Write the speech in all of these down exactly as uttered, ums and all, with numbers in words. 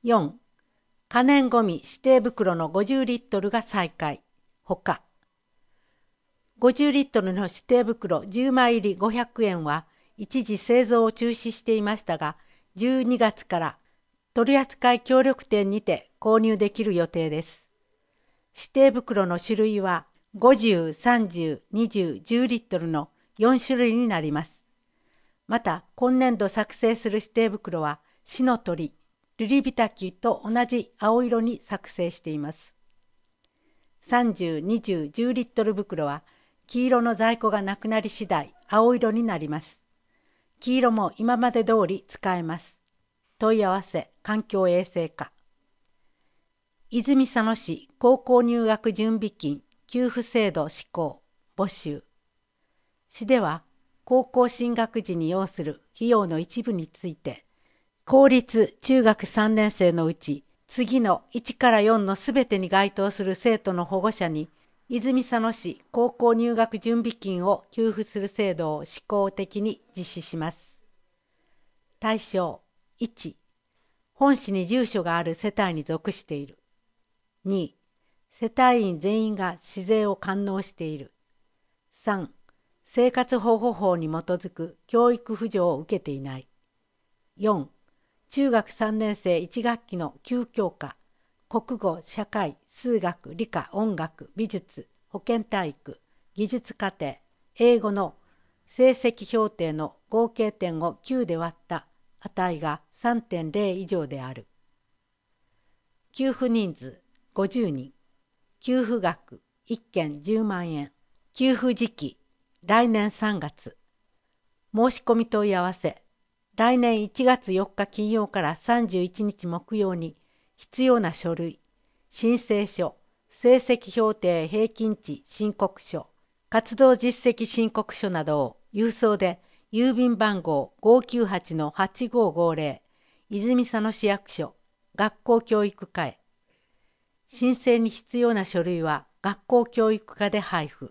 よん、可燃ごみ指定袋のごじゅうリットルが再開、ほか。ごじゅうリットルの指定袋じゅうまい入りごひゃくえんは一時製造を中止していましたが、じゅうにがつから取扱協力店にて購入できる予定です。指定袋の種類はごじゅう、さんじゅう、にじゅう、じゅうリットルのよんしゅるいになります。また、今年度作成する指定袋は、死の鳥、ルリビタキと同じ青色に作成しています。さんじゅう、にじゅう、じゅうリットル袋は、黄色の在庫がなくなり次第、青色になります。黄色も今まで通り使えます。問い合わせ、環境衛生課。泉佐野市高校入学準備金給付制度施行、募集。市では、高校進学時に要する費用の一部について、公立中学さんねん生のうち、次のいちからよんのすべてに該当する生徒の保護者に、泉佐野市高校入学準備金を給付する制度を試行的に実施します。対象いち、本市に住所がある世帯に属している。に、世帯員全員が市税を完納している。さん、生活保護法に基づく教育扶助を受けていない。よん、中学さんねん生いち学期のきゅう教科、国語、社会、数学、理科、音楽、美術、保健体育、技術課程、英語の成績評定の合計点をきゅうで割った値が さんてんゼロ 以上である。給付人数ごじゅうにん。給付額いっけんじゅうまんえん。給付時期来年さんがつ。申し込み問い合わせ来年いちがつよっか金曜からさんじゅういちにち木曜に必要な書類、申請書、成績評定平均値申告書、活動実績申告書などを郵送で郵便番号 ごーきゅうはちのはちごーごーぜろ 泉佐野市役所学校教育課へ。申請に必要な書類は学校教育課で配布。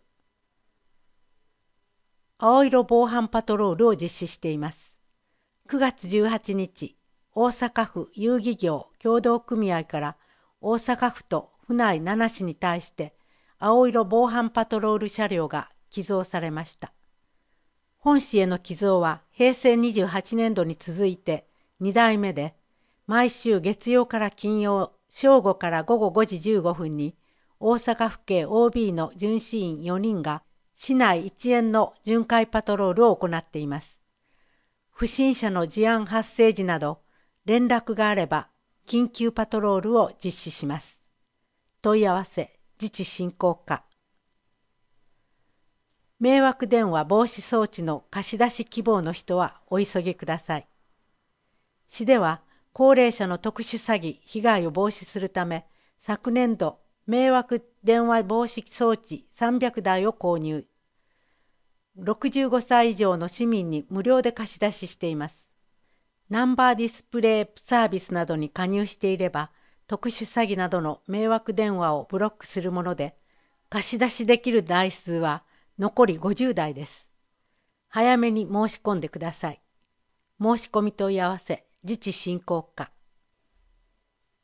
青色防犯パトロールを実施しています。くがつじゅうはちにち、大阪府遊戯業協同組合から大阪府と府内ななしに対して青色防犯パトロール車両が寄贈されました。本市への寄贈はへいせいにじゅうはちねんどに続いてにだいめで、毎週月曜から金曜正午からごごごじじゅうごふんに大阪府警 オービー の巡視員よにんが市内一円の巡回パトロールを行っています。不審者の事案発生時など連絡があれば緊急パトロールを実施します。問い合わせ自治振興課。迷惑電話防止装置の貸し出し希望の人はお急ぎください。市では高齢者の特殊詐欺被害を防止するため、昨年度迷惑電話防止装置さんびゃくだいを購入。ろくじゅうごさい以上の市民に無料で貸し出ししています。ナンバーディスプレイサービスなどに加入していれば、特殊詐欺などの迷惑電話をブロックするもので、貸し出しできる台数は残りごじゅうだいです。早めに申し込んでください。申し込み問い合わせ自治振興課。